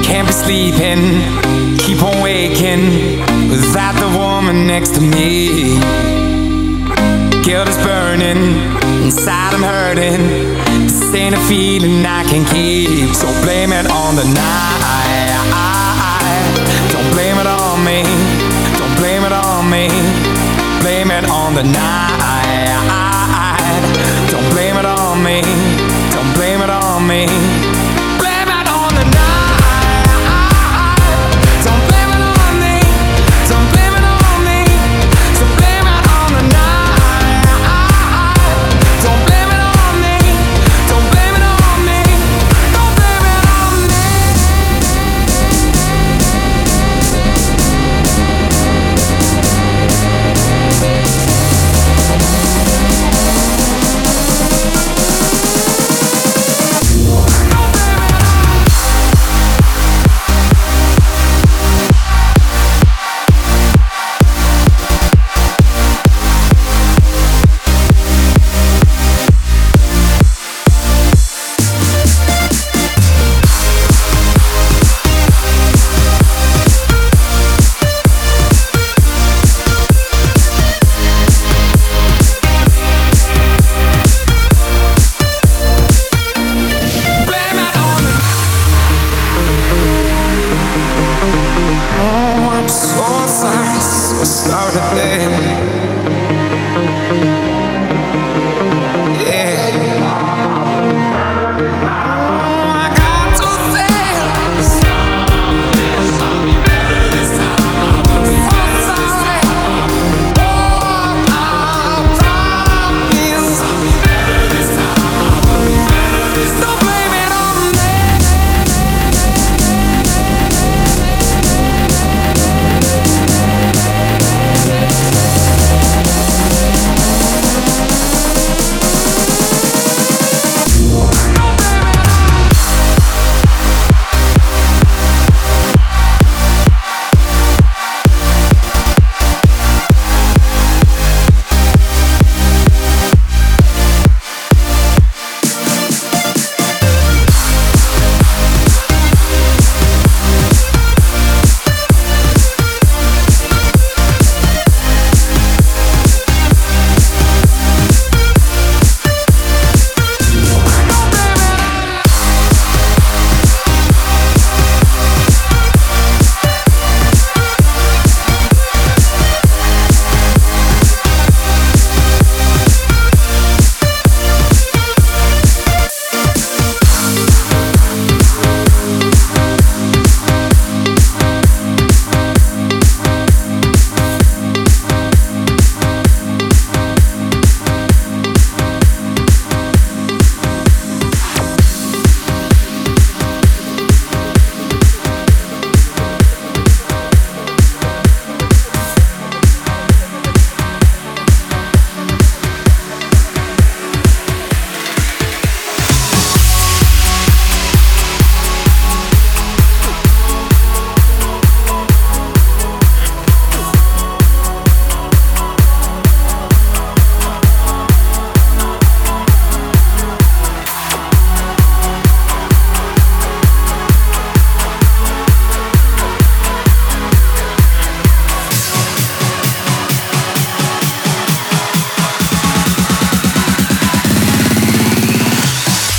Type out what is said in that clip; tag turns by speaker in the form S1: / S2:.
S1: Can't be sleeping, keep on waking without the woman next to me. Guilt is burning, inside I'm hurting. This ain't a feeling I can keep. So blame it on the night. Don't blame it on me. Don't blame it on me. Blame it on the night.